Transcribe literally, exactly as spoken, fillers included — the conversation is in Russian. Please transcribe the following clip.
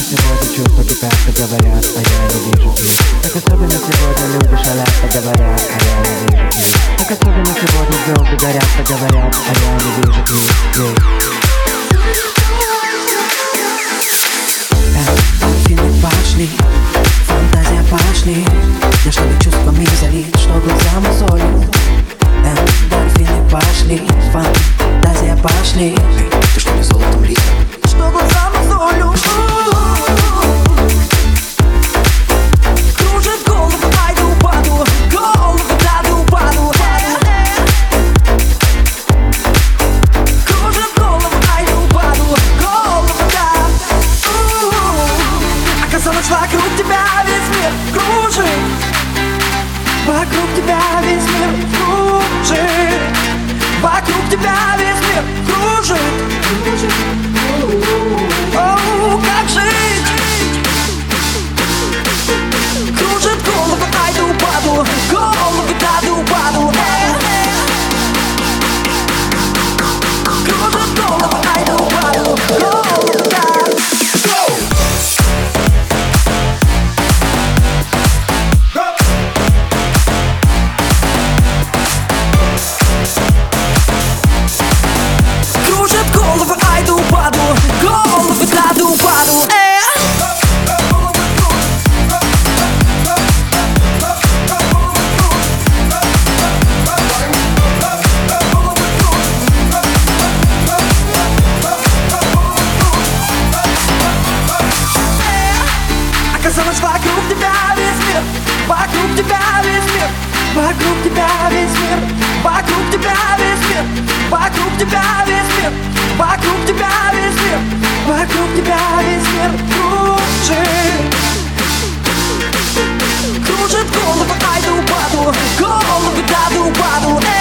сегодня чувства кипят, как говорят, а я не вижу их. Так особенно сегодня люди шалят, так говорят, а я не вижу их. Так особенно сегодня звезды горят, так говорят, а я не вижу их. Эндорфины пошли, фантазия пошли. Я чтобы чувствами залить, что глаза мозолит. Эндорфины пошли, фантазия пошли. Эй, ты что, не золотом лита? Что глаза мозолю. Кружит голову, айду упаду. Голову даду упаду. Кружит голову, айду упаду. Голову даду. Оказалось, вокруг тебя весь мир кружит. Вокруг тебя весь мир кружит. Вокруг тебя весь мир кружит. Оу, как жить? Кружит голову, айду упаду. Голову даду упаду. Кружит голову, айду упаду. Голову даду. Оказалось, вокруг тебя весь мир, вокруг тебя весь мир, вокруг тебя весь мир, вокруг тебя весь мир, вокруг тебя весь мир, вокруг тебя весь мир, вокруг тебя весь мир кружит. Кружит голову, айду упаду, голову даду упаду.